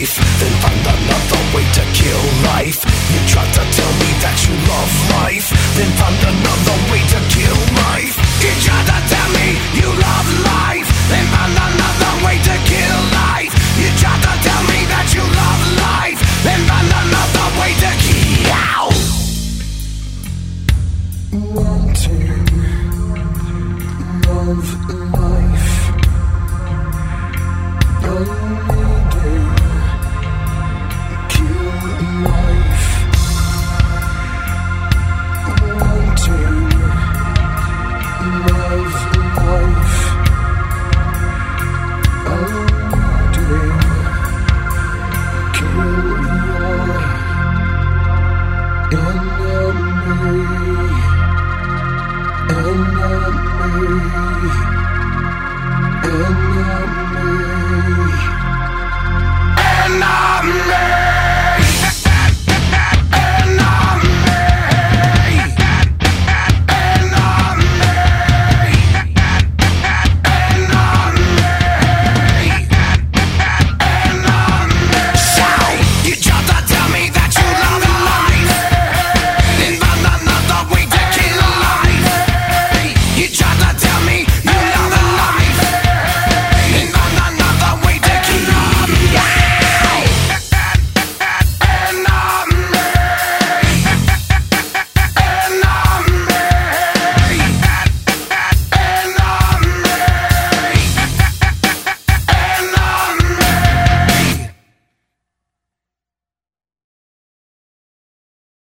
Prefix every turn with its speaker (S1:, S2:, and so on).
S1: life, then find another way to kill life. You try to tell me that you love life, then find another way to kill life. You try to tell me you love life, then find another way to kill life. You try to tell me that you love life, then find another way to kill. Wanting love life, needing kill life. Wanting love life, needing kill your enemy.